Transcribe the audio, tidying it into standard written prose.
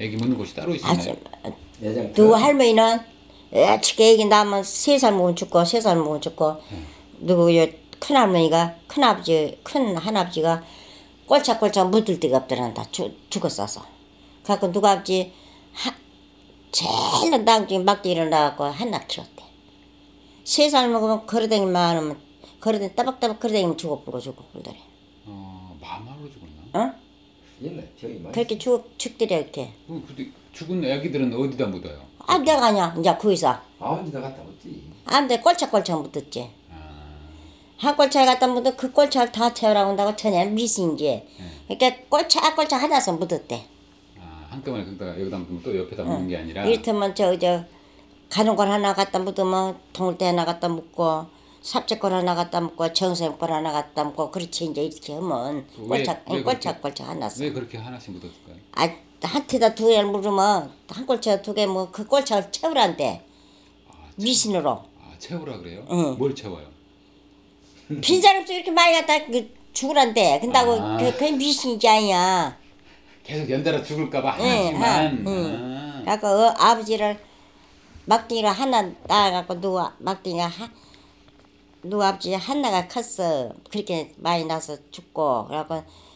애기 묻는 곳이 따로 아주 있었나요? 내장 누구 할머니는 어떻게 애기 낳으면 3살 먹으면 죽고 3살 먹으면 죽고 누구 큰할머니가 큰아버지 큰 할아버지가 꼴짝꼴짝 묻을 데가 없더란다. 죽었어서. 그래갖고 누구 아버지 제일 나중에 막대 일어나갖고 한나 키웠대. 3살 먹으면 걸어다니만 하면 걸어다니 따박따박 걸어다니면 죽어버려 그러더래. 마마로 죽었나? 어? 옛날 저기 많이 그렇게 죽더래 이렇게. 근데 죽은 애기들은 어디다 묻어요? 아 내가 아냐 이제 거기서. 아버지도 갖다 묻지. 안돼 꼴짝꼴짝 묻었지. 아, 한 꼴차에 갖다 묻어 그 꼴차를 다 채우라고 한다고 전에 미신지. 그러니까 꼴차 하나서 묻었대. 한꺼번에 여기다 묻으면 또 옆에다 묻는 게 아니라. 이를테면 저 가는 걸 하나 갖다 묻으면 동물대 하나 갖다 묻고 삽제걸 하나 갖다 묻고 정생걸 하나 갖다 묻고 그렇지 이제 이렇게 하면 꼴짝 하나서. 왜 그렇게 하나씩 묻었을까요? 한테다 2개를 물으면 한 꼴차 2개 뭐 그 꼴차를 채우란대. 미신으로. 채우라 그래요? 응. 뭘 채워요? 빈사람도 이렇게 많이 갖다 죽으란대. 근다고 그 미신이지 아니야. 계속 연달아 죽을까봐 하나씩만. 그래갖고 아버지를 막둥이를 하나 낳아갖고 누구 아버지 하나가 컸어. 그렇게 많이 나서 죽고 그래갖고